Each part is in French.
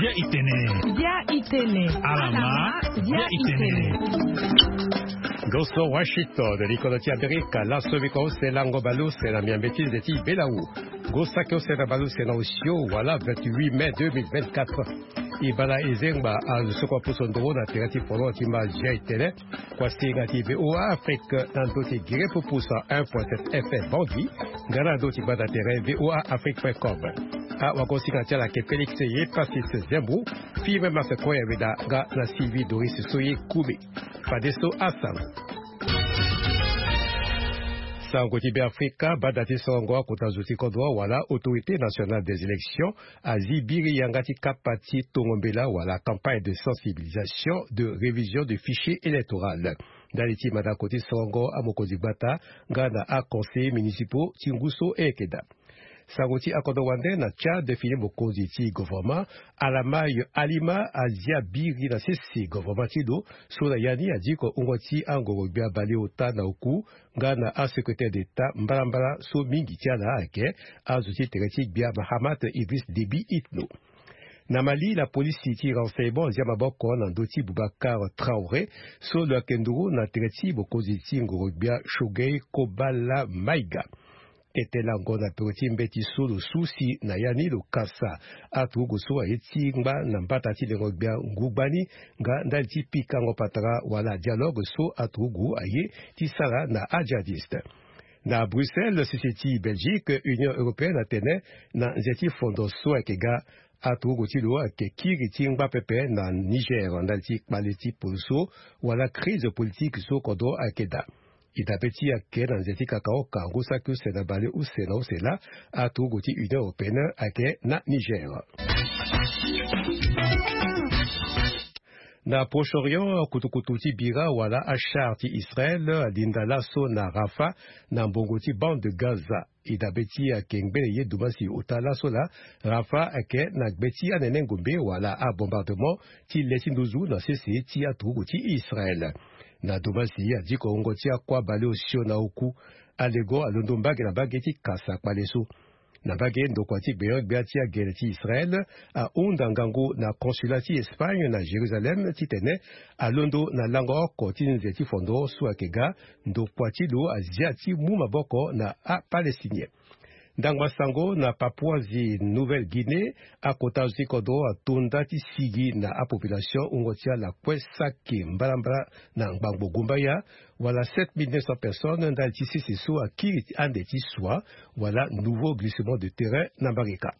Dia itene. Alama. Dia itene. Goso Washington, Nicolati America, la Sovico, c'est l'Angobalou, c'est la mienne bêtise de Ti Belaou. Gosako, c'est la Balou, c'est l'Ossio, voilà, 28 mai 2024. Ibala Ezengba, à ce qu'on peut son drone, à Tirati Polo, Tima, Jai Télé, Kwasi Gati VOA, Afrique, Nandote Gire pour pousser 1.7 FM Bangui, Gana Doti Bada Terre, VOA Afrique.com. A Wagosi Gatiala, que Félix Yé, Passis Zembou, Five Masako Yavida, Ga, na Sylvie Doris Soye Koumi. Fadeso Assam. Sangoti Afrika, Badati Sangwa, Kotazuti Kodwa, wala Autorité nationale des élections, Azibiri Yangati Kapati Tongombela, wala campagne de sensibilisation, de révision du fichier électoral. Daliti Madakoti Sango, Amokozi Bata, Gana A conseillers municipaux, Tinguso et Ekeda. Sangoti Akodowande na Tchad défini mokozi ti gouvernement alama yo alima azia biri na sisi gouvernement tido sola yani adiko ungoti angoro bia bali ota na oku ngana a secrétaire d'état mbalambala so mingi tiala ake azuti tereti bia Mahamat Idriss Déby Itno. Na Mali, la police city renseignement Ziamaboko na Ndoti Boubacar Traoré so le kenduru na tereti mokozi ti ngorobia Shogei Kobala Maiga. Était l'angona petit mbeti solo souci na yani lo kasa atugo so eti ngba na mbatati le robia ngubani nga ndalti pikango patara wala dialogue so atugo aye tisara na adjadiste. Na Bruxelles, société Belgique, Union européenne atene na zeti fondo so ekega atugo tilo ke kiri tingba pepe na Niger ndalti baleti pulso wala crise politique so kodo akeda. Itapeti ake na nzeti kakao kango saku sena bale ou sena ou sela a tout goti Union européenne ake na Niger. Na Proche-Orient, kutukututi bira wala acharti Israël alinda laso na Rafa na mbongoti bande de Gaza. Itapeti ake ngbele ye dumasi utala sola Rafa ake na gbeti anene ngombe wala a bombardement ti leti nduzu na sese ti a tout goti Israël. Na domasi adiko ongotia kwa bale osio na oku alego alondo mbage na bageti kasa kwaleso na bage ndokwati beyog beati ya gereti Israël a ondangango na consulati Espagne na Jérusalem titene alondo na lango oko tinzeti fondo suakega ndokwati lo aziati mumaboko na a palestinien. Ndangwa sango na Papouasie Nouvelle-Guinée a kotazi kodo a tondati sigi na a population ungotia la kwesaki mbalambra na ngbango gumbaya wala 7900 personnes ndalti sisiso a kiriti andeti soa wala nouveau glissement de terrain na Barika.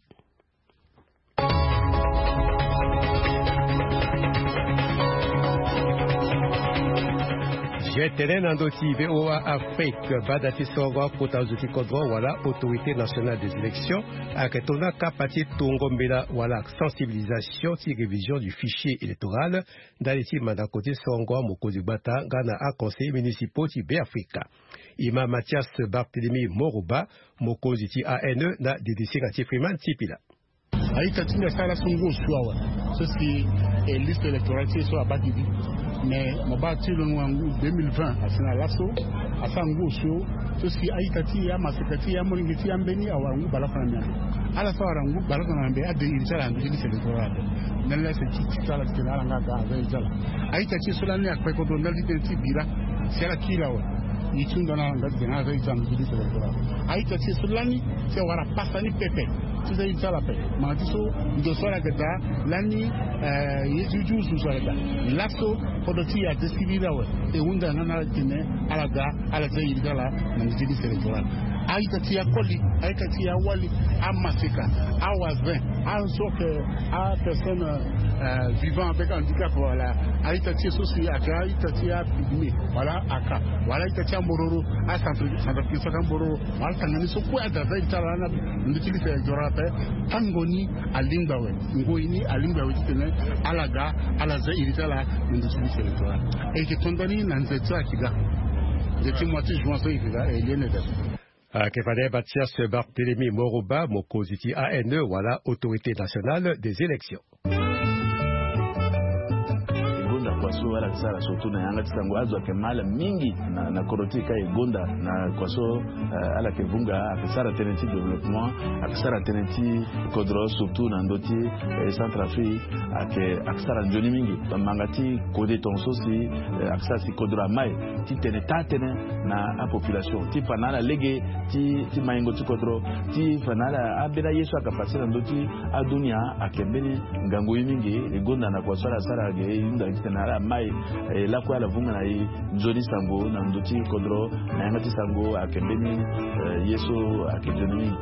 Jetene Nandoti VOA Afrique Badati Songo Kotazuti Kodwa wala Autorité nationale des élections Aketona Kapati Tongombela wala sensibilisation ti révision du fichier électoral Daliti Madakote Songo Mokozi Bata Gana a conseiller municipaux ti Africa. Ima Mathias Barthélemy Moroba Mokozi ti ANE na DDC Gati Freeman Tipila. Aïtatina Sala Songo Suawa, ceci est liste électorale sur Abadibi. Mais mon bâti le Nouangou 2020 à Sénalasso, à Sangoso, ceci Aïtati, à Masakati, à Molingiti, à Beni, à Wangou, Balafamia. À la fois Rangou, Balakanambe, à des Irisala, à liste électorale. Nella se Titala, Sénalanga, Aïtala. Aïtati, Solane, à Kwekoto, Nalidenti, Bira, c'est la Kirawa. Itundana ngazina zaita mjili telekora aita ti sulani se wara pasani pepe tu zai tsala pe ma ti so ndo sora gada lani yejuju su sora da laso podoti ya desibira we e unda nana tine alaga ala zai idala mjili telekora aita ti akoli aita ti awali amasika awazven also que a personne vivant avec handicap voilà aita ti sosi aka aita ti apigme voilà aka voilà aita ti mororo a centre saka mororo wala tangani so ko ada zai tsara na nditili se jorape tangoni alimbawe ngoini alimbawe tene alaga ala zai iritala nditili se jora e ke tondani na nzetsa kiga de timoti juin so ikiga e yene da Kefade Mathias Barthélemy Moroba Mokoziti ANE wala Autorité nationale des élections. so wala kisara surtout na yanga tisango azwa kemala mingi na korotika egonda na kwaso ala kevunga akisara tenenti développement akisara tenenti kodro surtout na ndoti Centrafrique akisara njoni mingi mangati kode tonso si akisara si kodro mai ti tenetane na a population ti panala lege ti maingo ti kodro ti panala abela yesu akapasira ndoti adunia akembeni ngango mingi egonda na kwaso ala sara ge inda kitana mai la kwa la vunga na njoni sango na ndoti kodro na yanga ti sango akembeni yesu akejoni mingi.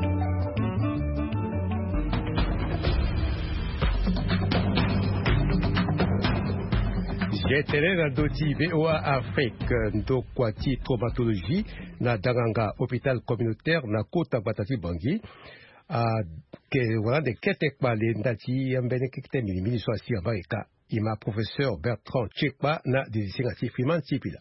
J'étais dans doti VOA Afrique ndo kwati traumatologie na danganga hôpital communautaire na kota batati bangi que voilà de ketekpa le ndati ambene kikte mini so asi abaika ima professeur Bertrand Tchekpa na désignati Freeman Tipila.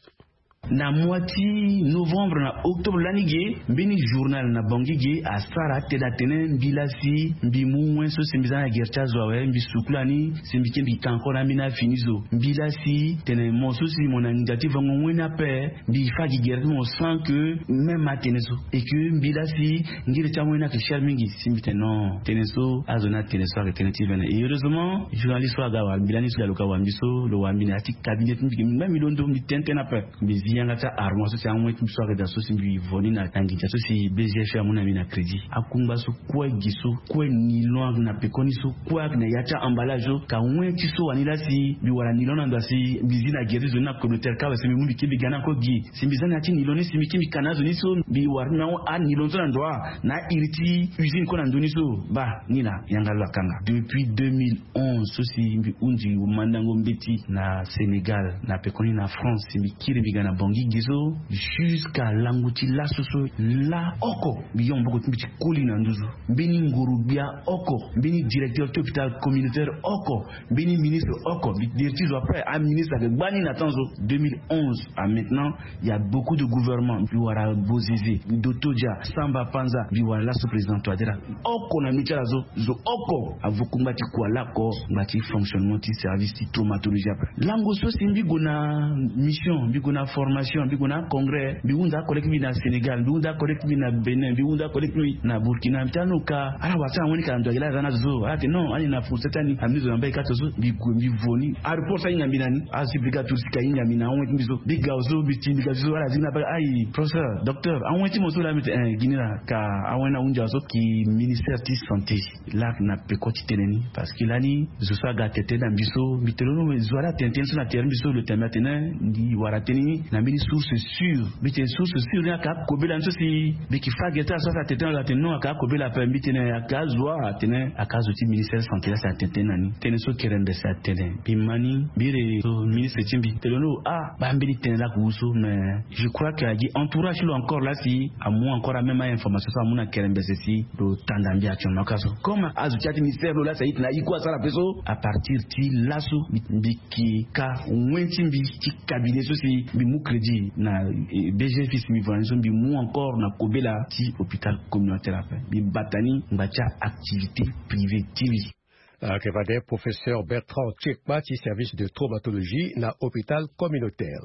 Na moitié novembre na octobre l'année bini journal na bangige a sara teda tenen bilasi bimu wenso simbizana gercha zwawe mbisuklani simbike bikankona mina finizo bilasi tenen monso si mon initiative ngwena pe bi fagi gercha on sent que même mateneso et que bilasi ngire chamwena ke charmingi simbite non teneso azona teneso ke tenetive et heureusement journaliste wa gawa bilani sur le kawa mbiso lo wa mina ati cabinet mbike même milondo mitentena pe yanga ta armo so sia mwe kimso ga so simbi voni na tangija so si BGF ya muna mina credit akumba so kwa giso kwa nilon na pekoni so kwa na yacha emballage ka mwe tiso wanila si bi wala nilon ndo si bizina gerizo na communautaire ka se mumbi kibi gana ko gi simbizana ati nilon si mikimi kanazo ni so bi warna a nilon so ndwa na iriti usine ko na ndoni so ba nina yanga la kanga depuis 2011 so si mbi unji mandango mbeti na Sénégal na pekoni na France simbi kiri bigana bangi gizo jusqu'à languti la soso la oko biyon boko timbi koli na nduzu beni ngurubia oko beni directeur d'hôpital communautaire oko beni ministre oko directrice après à ministre avec bani na tanzo 2011 à maintenant il y a beaucoup de gouvernements biwara Bozizé Dotodia Samba Panza biwara la sous-président Touadéra oko na micha zo oko avokumbati kwa lako ngati fonctionnement ti service ti traumatologie après lango so simbi gona mission bigona formation bigona congrès biunda collecte na Sénégal biunda collecte na Benin biunda collecte na Burkina Tanuka ala wasa woni ka ndo gela zana zo ati non ani na fusetani amizo ambaye katozo bivoni airport sa nyambinani asibiga tursika nyambina woni mizo biga zo bitimbiga zo ala zina ba ai professeur docteur an woni mozo la mete ginira ka awena unja zo ki ministère de santé là na pekoti teneni parce que lani zo sa ga tete na biso bitelono zoara tenten sur na terre biso le tematena di warateni na mini source sûre bite source sûre ya ka kobela nso si biki fageta so sa tete la teno ka kobela permite na ya ka zoa atene akazo ti ministère santé la sa tete nani tene so kerende sa tene bimani bire so ministre timbi telono ba mbeli tene la kuso mais je crois que a dit entourage lo encore là si à moi encore la même information ça mona kerende si do tandambi actuellement kaso comme azuchati ministère lo la sa itna iko sala peso à partir ti laso biki ka wentimbi ti cabinet so si bi mu crédit na BGF mi vanzo bi mu encore na kobela ti hôpital communautaire après bi batani ngacha activité privée TV. Que va dire professeur Bertrand Tchekpa ti service de traumatologie na hôpital communautaire.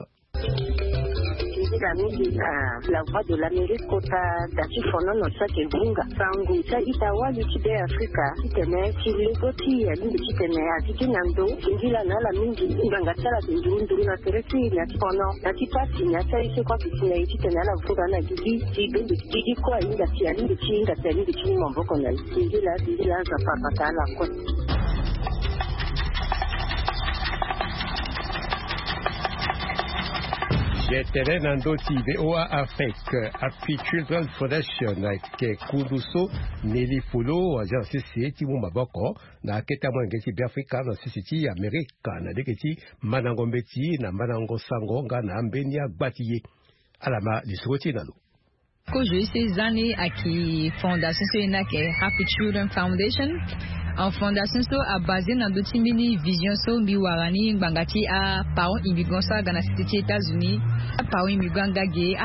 La voix de l'Amérique kota dati fono no sa kevunga sangu sa itawali chide Afrika kitene chilegoti ya lingi kitene atiki nando ingila na la mingi nganga tsala ndundu na teresi ya fono dati pasi na sa ise kwa kitene kitene la vuga na gigi kwa inga tia lingi chinga tia lingi chini mboko na ingila za papa la kwa. J'étais dans d'autres VOA Afrique, Happy Children Foundation, ke kunduso Nelly Fulo, agence CCT Mumaboko, na keta mwengeti Biafrika na CCT Amerika, na deketi Manangombeti, na Manango Sangonga, na Ambenia Batiye, alama lisoti nalo. Aujourd'hui, ces années à qui Fondation Sénake Happy Children Foundation, en fondation so a basé na dotimini vision so biwarani bangati a parents immigrants dans les États-Unis, parents immigrants gagé à la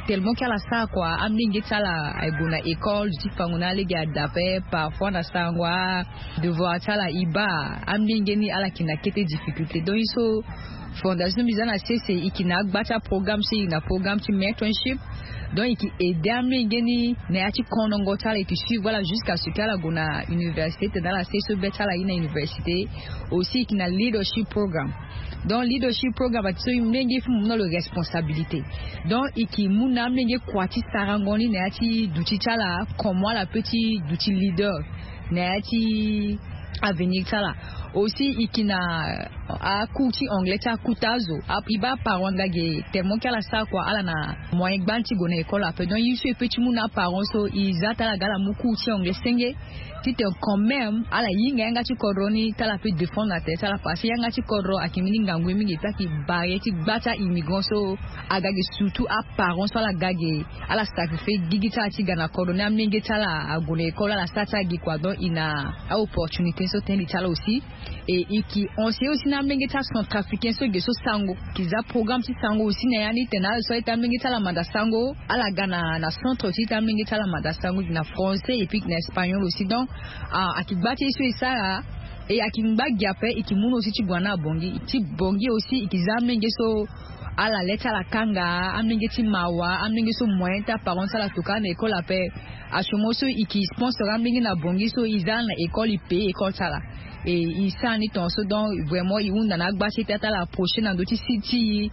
tellement qu'à la ça quoi amninge tala ay bona école du fangona les gars d'appel parfois na sangwa devoir tala iba amninge ni ala kina kete difficulté donc iso fondation bizana c'est ikina bata programme c'est na programme ti mentorship donc il aide amninge ni na ati konongo tala qui suit voilà jusqu'à ce qu'à la gona université dans la c'est betala ina université aussi qui na leadership programme. Donc leadership programme so imnenge fu no responsabilité donc iki muna mnenge kwati sarangoni na ati duti chala comme moi la petit duti leader na ati avenir chala aussi ikina a kuti anglais ta kutazo iba paronda ge tellement kala sa kwa ala na moyen banti gona école après donc il se petit muna parents so izata la gala mukuti anglais senge tite quand même ala yinga ngati koroni tala pe défendre la tête ala passer ngati korro akimini ngangwe mingi taki bareti bata immigrant so agage surtout a parents so la gage ala sacrifice gigita ti gana koroni amninge tala agona école ala sata gi kwa donc ina a opportunité so tendi tala aussi et qui on sait aussi na mlingi ta centrafricain so geso sango kiza programme ti sango aussi na yani tena so eta mlingi ta la manda sango ala gana na centre aussi ta mlingi ta la manda sango na français et puis na espagnol aussi donc akibati so isa et akimba giape ikimuno aussi ti bwana bongi aussi ikiza mlingi so ala leta la kanga amninge ti mawa amninge so moyen ta parents la toka na école après achomoso iki sponsor amninge na bongi so iza na école IP école sala et isa ni tonso donc vraiment iunda na gbashi tata la prochaine dans site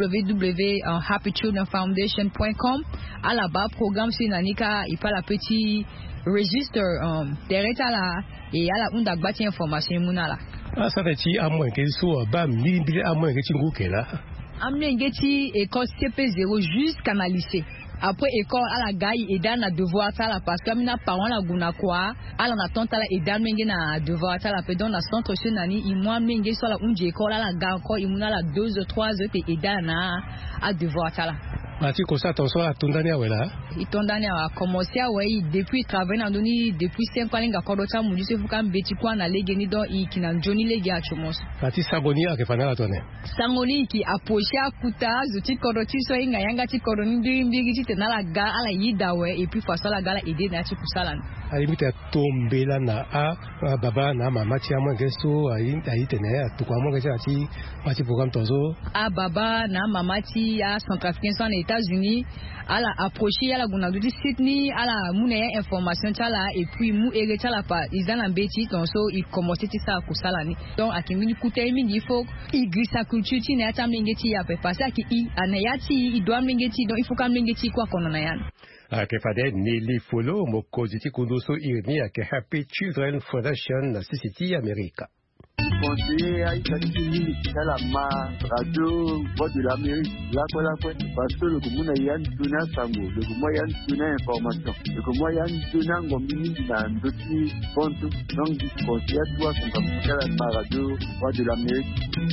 www.happychildrenfoundation.com à la bas programme sur nanika il pas la petit register derrière là et à la unda gbashi information munala ça fait ti à moins que so ba mi à moins que ti nguke là amnengeti école CP0 jusqu'à na lycée après école à la gaille et dans la devoir ça la parce que mina parents la guna quoi à la tante la et dans mengi na devoir ça la pedon na centre chez nani il moi mengi soit la unje école à la ga encore il muna la 2 ou 3 heures et dans na à devoir ça la Mati kosa tonso a tondania wela. Itondania a commencé à ouais depuis travailler dans doni depuis 5 ans nga kodota mu dise fuka mbeti kwa na lege ni don ikina Johnny lege a chomos. Mati saboni a kefana la tone. Sangoli ki aposha kuta zuti kodoti so inga yanga ti kodoni mbigi ti tena la ga ala yida we et puis façon la gala aider na ti kusala. Ali mita tombela na a baba na mama ti amwe gesto ayi tene a tukwa mo geja ti mati programme tonso. A baba na mama ti a Centrafricain so États-Unis à la approcher à la gounadou Sydney à la mouné information tala et puis mou hérita la pa ils en beti donc so il commençait ça à kusalani donc à kimi kuté mingi il faut sa culture ti na ta mingeti ya pe passer à qui anayati il doit mingeti donc il faut ka mingeti kwa kono na yan Kefade Nelly Folo mokoziti kundoso irni à Happy Children Foundation na City America. Conseiller à Italie, à la radio, voix de l'Amérique, là, parce que le commun a yann tuna sango, le commun yann tuna information, le commun yann tuna ngomini dans d'autres comptes, donc conseiller à toi, son capital à la radio, voix de l'Amérique.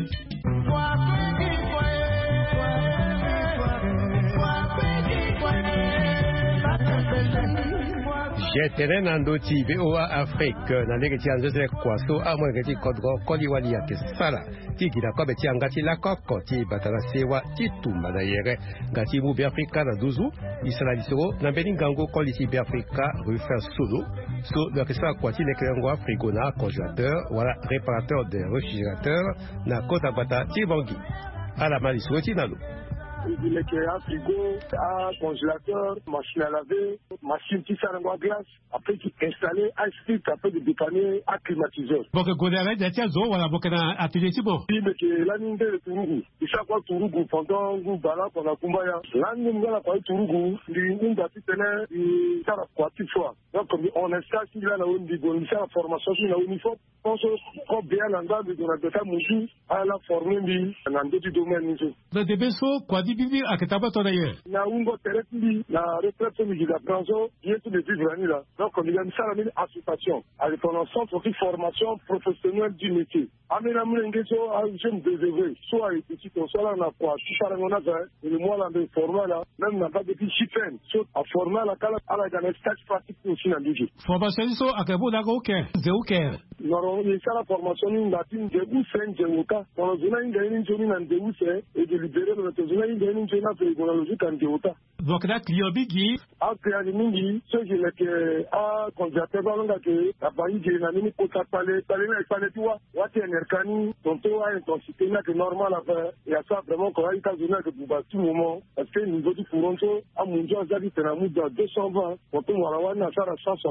Jeteren andoti VOA Afrique na lege ti anzo kwaso amwe ngati kodro koliwali ya kesala tiki na kobe ti angati la koko ti batala sewa ti tumba na yere ngati mu Afrika na duzu isala lisoro na beningango kolisi Afrika refaire solo so le kesa kwati le krengo afriko na congélateur wala réparateur de réfrigérateur na kota bata ti bangi ala malisoro ti nalu. Il est à frigo, à congélateur, machine à laver, machine qui sert en glace, après qui installé, à stick, après de dépanner, à climatiseur. Donc, Godere, il y a zo, voilà, donc, atelier, c'est bon. Oui, mais que l'anime de Tourougou, il chaque fois Tourougou, pendant un bala, pendant Kumbaya, l'anime de la fois Tourougou, il y a petit ténè, il y a la quoi, tu vois. Donc, on installe, il y a la formation, il y a uniforme, on se coupe bien l'endroit de la déta mouchou, à la formule, dans d'autres domaines. Le débesso, quoi, bibi akitaba to d'ailleurs na ungo tereti na retraite de la branche bien tout de vivre là donc on a mis ça à l'association avec un centre de formation professionnelle du métier amena mlenge so a jeune désœuvré soit petit soit là na quoi ça on a fait le mois là de former là même na pas de chifen so a former la kala ala dans stage pratique aussi na ligi formation so akabo na ko ke non il ça la formation ni ndatin de vous senje woka on zona inga ni njoni na de use et de libérer le zona inga ni njoni na technologie kan de woka donc da client bigi a client mingi so je le que a congélateur balonga que la bayi de na ni ko tapale na tu vois wati enerkani tonto a intensité na que normal à faire et à ça vraiment quand il ka zona que pour tout moment parce que niveau du couronto a munjo azali tena muda 220 tonto wala wana ça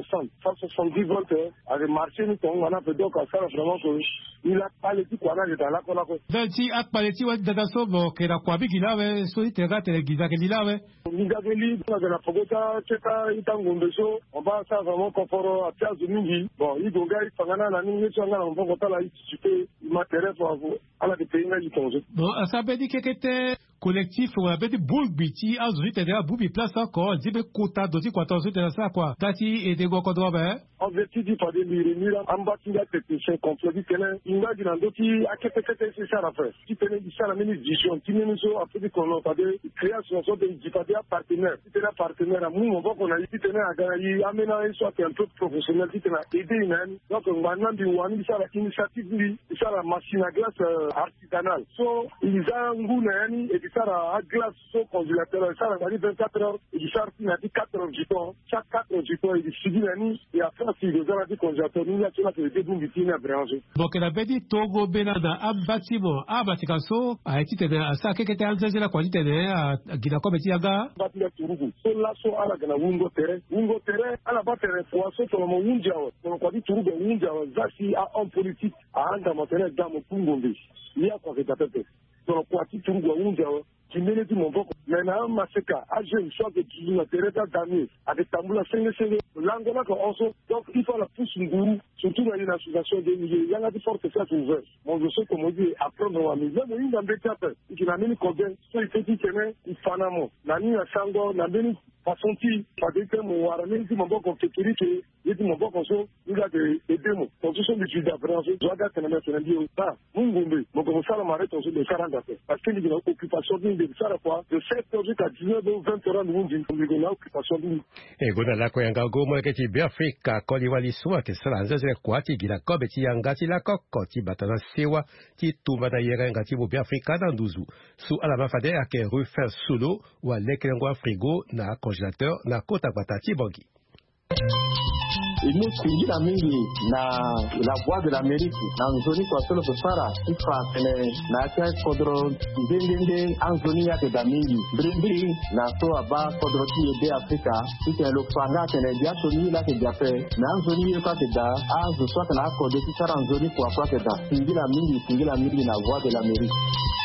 170 volts avec marché ni ton wana peut donc à ça vraiment que il a pas les quoi là dans la kola ko dati akpaleti wa data so bo ke na kwa bigi lawe so itega telegiza ke lawe Migageli, dans la Pogota, Cheka, Itangombeso, on va ça vraiment confort à Piaz de Mingi. Bon, il doit gagner, Fangana, la Ningi, on va voter la ITCP, il m'intéresse à la pays, il tombe. Bon, ça veut dire que c'était collectif, on avait des boules biti, à Zuri, t'es à Boubi place encore, dit que quota, dosi, quoi, t'en t'es ça, quoi. Tati et des gros quoi, ben. En vertu du pas de l'Irémira, en bas, il y a technicien complet, il m'a dit dans d'autres, à quel point c'est ça la faire. Qui tenait ça la minute vision, qui nous a après qu'on a pas de création, de partenaire. Si tu es un partenaire, on va qu'on a dit, tu es un gars, amener soit un peu professionnel, tu es aidé, donc maintenant, il y a l'initiative, il y a la machine à glace artisanale. So, il y a un goût, et il y a la glace, so, congélateur, il y a la 24 heures, il y a 4 heures du temps, chaque 4 heures du temps, il y a et après, si il y a des congélateurs, il y a des bouts de vitine à brancher. Donc, il a dit, Togo, Benada, Abatimo, Abatikaso, a été à ça, qui était en la qualité de Guinacom et Tiaga. Batila Turugu. So laso ala gana wingo tere ala batere foaso to mo wunjawo. To ko di Turugu wunjawo zasi a on politique a anda motere damo pungombe. Ia kwa ketapete. To ko ati Turugu wunjawo. Kimene di mboko. Mena maseka a jeune soit que tu na tereta dami avec tambula senge langola ko also donc il faut la pousse nguru surtout dans une association de milieux yanga di forte ça ouvert. Mon je sais comment dire apprendre à miser mais il embêté qui na mini combien so il fait qu'il il fanamo na ni sango na beni façon ti pas de que mon wara même si mon boko sécurité il dit mon boko so il a des démos position de juda France doit être na mettre ndio ba mungumbe mon comme ça la marée ton de 40 parce que il y a occupation de ça la fois de 7 heures jusqu'à 19 ou 20 heures nous dit comme il y a occupation de e gona la ko yanga go mo ke ti be Afrika ko li wali so ke sala nze kwa ti gila ko be ti yanga ti la ko ti batana sewa ti tumba da yera ngati bo be Afrika na nduzu su ala mafade ake refaire solo wa lekelengwa frigo na congélateur na kota batati bongi. Nous kuingia mingi na la voix de l'Amérique na nzoni kwa solo kusara ifa na kia kodro ndende anzoni ya ke mingi brindi na so aba kodro ti ede Afrika ite lo fanga tene dia soni la ke jape na nzoni yo ka te da azu so na kodro ti sara nzoni kwa ke da kuingia mingi na voix de l'Amérique.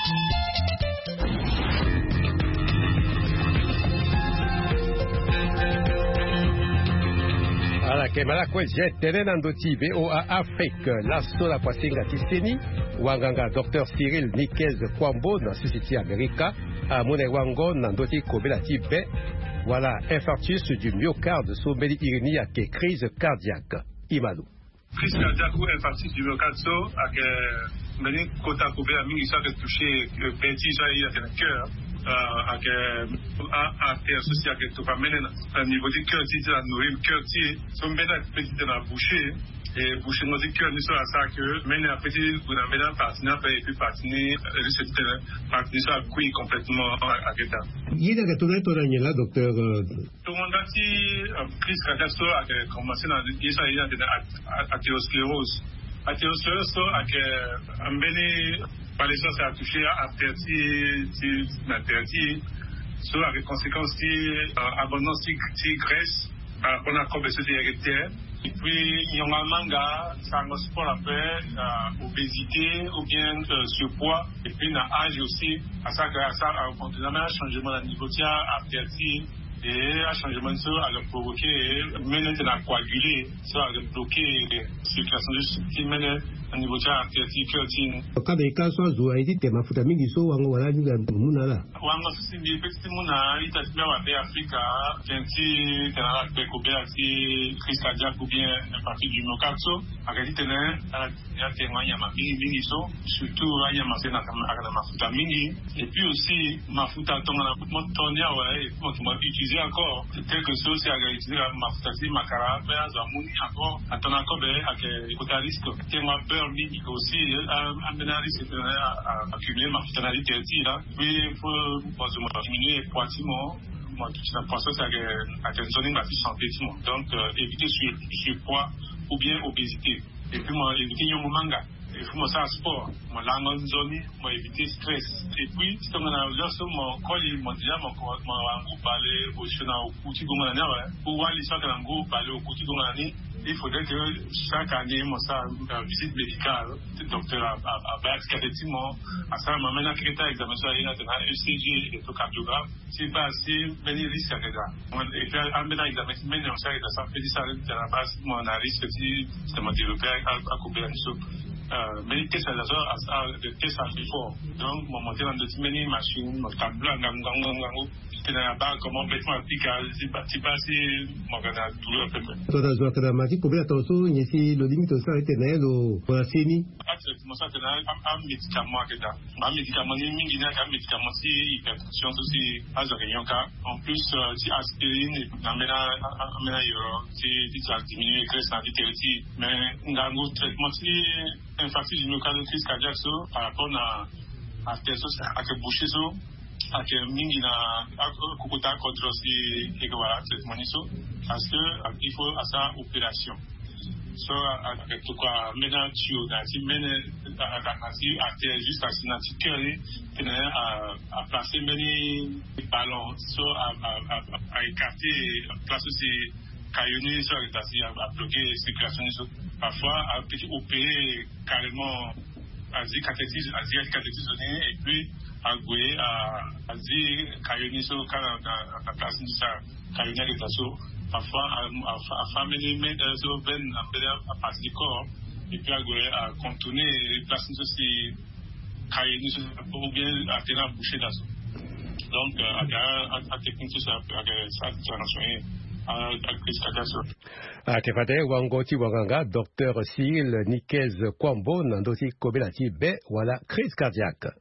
Ala kemala kwe jetere nandoti VOA Afrique laso la kwasinga tiseni wanganga Dr Cyril Nikez Kwambo na Société America a mone wango nandoti kobela tibe voilà infarctus du myocarde so meli irini ake crise cardiaque Imadou crise cardiaque ou infarctus du myocarde so ake meli kota kobela mingi so ake touché petit so ya ke cœur avec artère associée avec tout comme un niveau de cœur si tu as nourri cœur si son bénin petit dans la bouchée et boucher nos cœur nous à ça que maintenant petit pour la bénin partenaire et puis partenaire c'est partenaire ça cuit complètement à l'état il y a que tout est là docteur tout le monde a dit crise cardiaque a commencé dans il y a athérosclérose avec un bénin par les gens ça a touché à l'interdit soit avec conséquences abondance de graisse on a conversé d'héréditaire et puis il y a un manga ça a sport après obésité ou bien surpoids et puis dans âge aussi à ça continuellement un changement de niveau d'interdit et un changement de ça a provoqué maintenant de la coaguler ça a bloqué la circulation du sang au niveau de la culture. Quand les cas sont joués, il y a mafuta mingi so wango wala nyuga munala. Wango sisi petit muna itasimia wa Afrika tenti tena bekobea si crise cardiaque ou bien une partie du myocarde akati tena ya témoigne ma mingi so surtout aya masena akana mafuta mingi et puis aussi mafuta tonga montonia ouais et moi qui m'a utilisé encore quelque chose c'est à utiliser mafuta si makara ba zamuni encore atona encore be ak côté risque témoin beurre mingi aussi amener risque à accumuler mafuta na littérature là puis il faut diminuer poids moi tout ça pense ça à une zone de santé donc éviter surpoids ou bien obésité et puis moi éviter yo manga il faut moi ça sport moi langue zone moi éviter stress et puis si on a lorsque mon colis mon déjà mon angu parler au chena au kuti goma na ouais pour voir les choses angu parler au kuti goma ni il faudrait que chaque année moi ça visite médicale docteur à base effectivement à ça m'amène à créer examen sur une ECG et cardiographe c'est pas assez venir risque à ça et puis amène à examen mais on sait que ça fait ça de la base mon risque si c'est mon développé à couper mais qu'est-ce que ça a de test à fort donc mon monter dans de mini machine mon tableau ngango tena ba comment vêtement appliquer c'est pas si mon gana douleur peu toi dans la dramatique combien attention ici le limite ça était nélo pour la CENI exactement ça tena un médicament que da un médicament ni mingi na un médicament si hypertension aussi azorien ka en plus si aspirine amena yo si ça diminue graisse en vitalité mais ngango traitement si infarctus du myocarde crise cardiaque par rapport à testo à que boucher so à que mingi na kukuta contre si et voilà traitement so parce que il faut à ça opération so avec tout quoi maintenant tu as si à juste à sinatiquer à placer many ballons so à écarter placer ces caillonnés so à bloquer circulation parfois à petit opérer carrément à dire cathétisme et puis à gouer à dire caillonnés so quand à placer ça caillonnés de tasso parfois à faire mener so ben à partir du corps et puis à gouer à contourner placer ceci caillonnés ou bien à tenir à boucher d'assaut donc à technique ça transformer Akefate wangoti wanganga Dr Cyril Nikez Kwambo nandosi kobelati be wala crise cardiaque.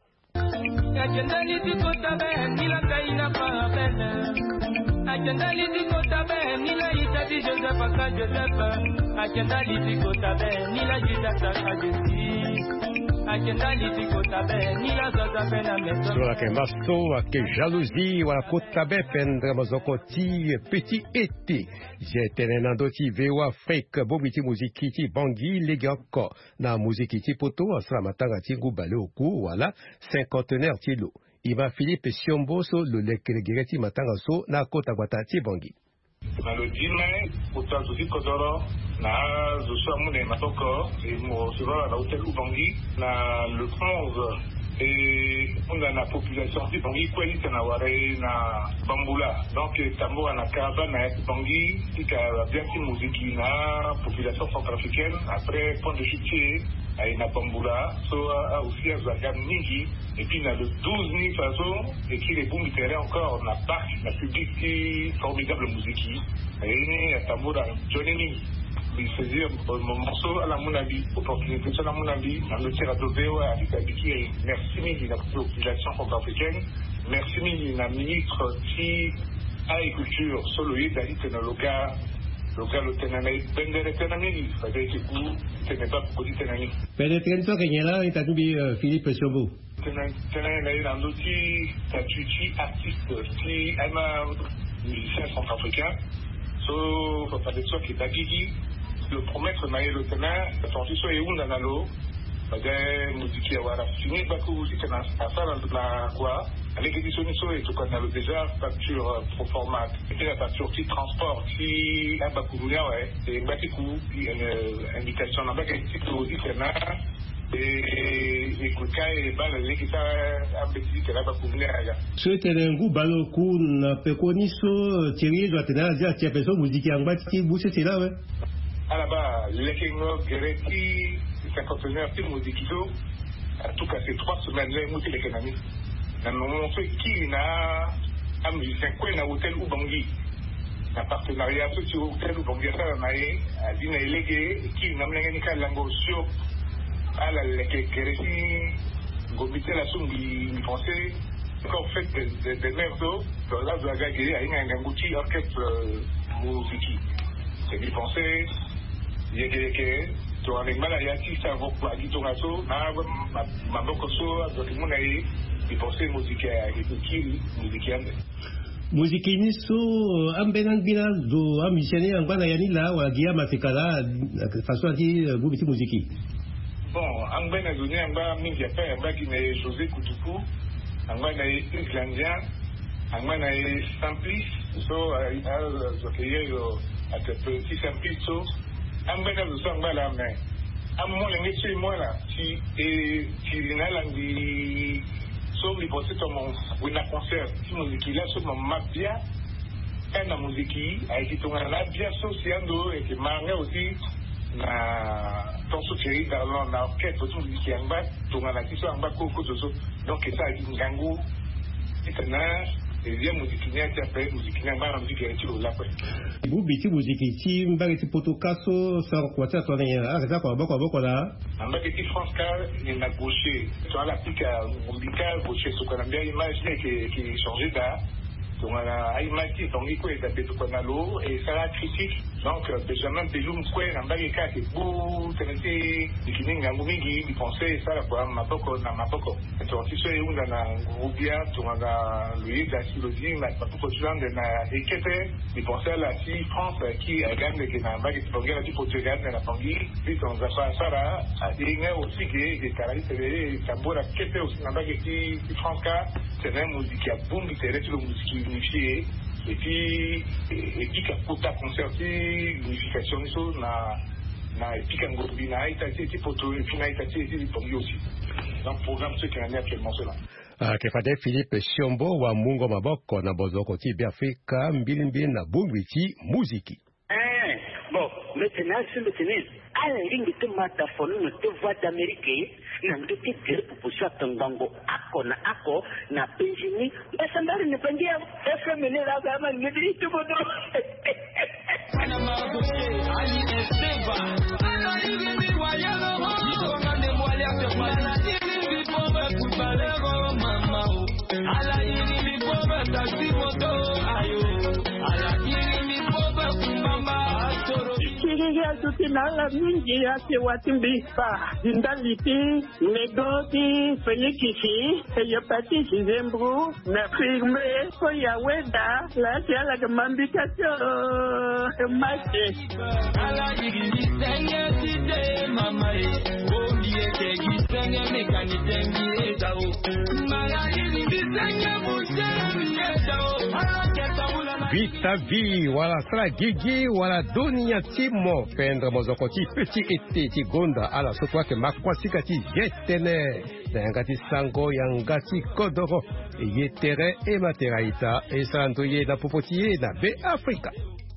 Sur la masto à que jalousie ou la côte tabé pendre mazokoti petit été j'ai tenenando ti veo Afrique bobiti muzikiti bangi legako na muzikiti poto asra matanga tingu bale oku wala cinquantenaire tilo Iba Philippe Siombo so le lekelegeti matanga so na kota gwatati bangi na le 10 mai utazuki kodoro na zoso amune matoko et mo sera la hôtel Ubangi na le 11 et on a la population de Bangi quoi il na ware na Bambula donc tambo na caravane na Bangi qui a bien qui musique na population centrafricaine après point de chute na Bambula so aussi à Zagan Mingi et puis na le 12 mai façon et qui les bons terrain encore na parc na public qui formidable musique et na tambo na Johnny il faisait mon morceau à la Monabi, opportunité sur la Monabi, dans le tir à Dovéo, à l'Itabiki, merci mille la population centrafricaine, merci mille la ministre qui a agriculture, soloïde, à l'Itanoga, le Tenamé, Bendere Tenamé, ça veut dire que ce n'est pas pour dire Tenamé. Peut-être que il y a là, il t'a dit Philippe Siombo. Tenamé, dans l'outil, Tatuchi, artiste, qui aime un musicien centrafricain, so, ça veut dire qu'il est Guigui. Le promettre naïe le tenant, attention sur les ondes analo, bagay musique à wara fini bakou si tenant à ça dans la quoi, avec l'édition so et tout qu'on a déjà facture pro format, et la facture qui transport qui a bakou ouais, et batikou une invitation là bas qui tout dit tenant et kuka et bal les qui ça a petit que là bakou là. C'était un goût baloku na pekoniso Thierry doit tenir à dire qu'il y a personne musique en bas qui bouge c'est là ouais. À la base, les Kingo, Gereti, cinquantenaire de Mozikito, en tout cas ces 3 semaines-là, nous sommes les Canadiens. Nous avons montré qui n'a un musicien, qui n'a hôtel Ubangi. Un partenariat sur hôtel Ubangi, ça a dit qui n'a pas lango sur à la Kérési, Gobité la somme du français, quand on fait des merdos, dans la Zaga, il y a un outil orchestre musique. C'est du français, il y a des to animala ya tisa voko agitoraso na maboko so azokimunaye ipose muziki ya ikiri muziki yande muziki niso ambenang bina do amisiane angwana yanila wa gia mafikala façon ati gubiti muziki bon angwana dunia amba mingi apa amba kine José Kutuku angwana islandien angwana Samplis so azokiyo ate petit Samplis so ambena lusanga la mais ammo le métier moi là si rina langi so li poste to mon wina concert si musique là so mon mabia na musique ai to ngala bien sociando et que manga aussi na ton soutien dans la orchestre tout musique amba to ngala ti so amba ko so donc ça ngangu itana deuxième musique ni ati après musique ni amba musique ya tiro la quoi Bubiti muziki ti mbageti potokaso sans quartier to na akaza kwa boko la mbageti France car il n'a gaucher sur la pique umbilical gaucher ce qu'on a bien imaginé qui changé da donc on a imaginé donc il quoi d'appeler tout qu'on a l'eau et ça la critique donc Benjamin Belum quoi mbageti ka ke bu tenete dikininga ngumingi di français ça la quoi maboko na maboko donc si c'est une na rubia to na lui da silodi na maboko tulande na ekete di français la si France qui a gagné que na mbageti pongela di Portugal na pangi puis on va faire ça là et aussi que des caractéristiques tambora kete aussi na mbageti France ka c'est une musique à boom qui est le musique unifiée et puis kapota concerté l'unification so na epikango bina itati poto et puis na itati pangi aussi donc programme ce qui est actuellement cela Kefade Philippe Shiombo wa Mungo Maboko na bozoko ti Afrika mbili na bungwiti muziki. Bon, maintenant sur le tennis, à la ligne de mataphone, te voix d'Amérique, n'a pas été tiré pour pousser à Tangango, Ako, na Benjamin, mais ça m'a rien de dire, FM est là, gamin, me dit tout bon. Tukinala mingi ate watimbisa jindaliti negoti felikisi eyopati zembru na firme ko yaweda la tiala de mambikatio mache ala yigi senge tite mama e ondie ke gisenge mekanite ngie dao mala yigi senge buche ngie dao Vita vi wala sala gigi wala dunia timo pendre mozokoti petit ete ti gonda ala sotwa ke makwasika ti yetene yangati sango yangati kodoro yetere e materaita e santo ye na popotiye na be Afrika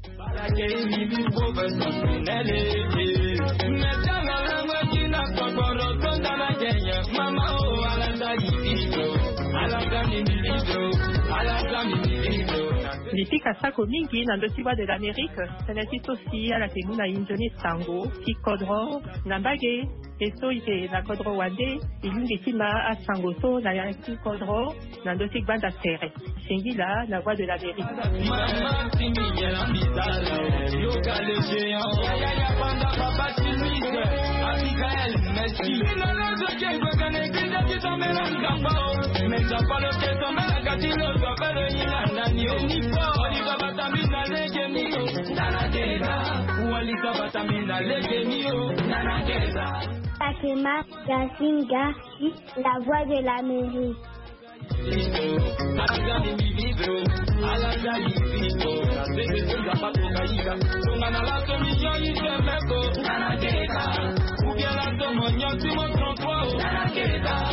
Lifika sako mingi na ndosiwa de l'Amérique, c'est aussi à la temuna injoni sango, ki kodro, nambage, eso ite na kodro wande, ilingi tima a sango so na yanki kodro, na ndosik banda serre. Singila, la voix de l'Amérique. Takema Yasinga, la voix de l'Amérique.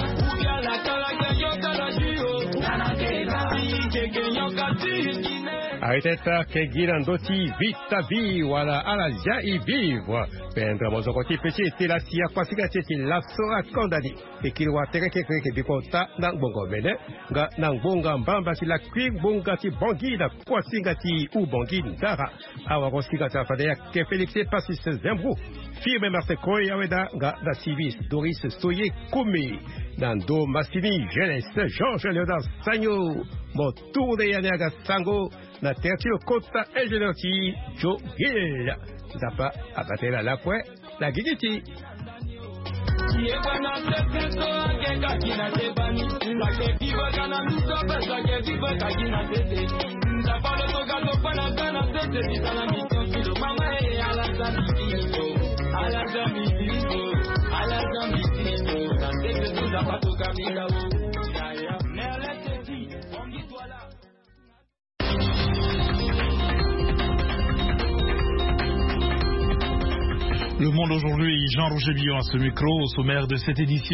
Nana Aiteta Kegina Ndoti Vita Vi wala Alazia I vivre. Pendra Mozokoti Pechi Tilatia Kwasika Cheti Lapsora Kondani. Ekilwa Tereke Kreke Bikota Nangbongo Mene. Ga Nangbonga Mbamba si la Kwig Bonga Ti Bongi na Kwasinga Ti U Bongi Ndara. Awa Roskiga Tafadea Ke Félix Passis Zembou. Firme Marsekoy Yaweda Ga Da Civis Doris Soye Koumi. Nando Massini Jeunesse Georges Léonard Sagno. Motour de Yanaga Sango. Na tertio Kota Ingénieur Ti Jo Gil. Zapa Abatela Lapwe La Gigiti. Le Monde aujourd'hui, Jean-Roger Billon à ce micro, au sommaire de cette édition.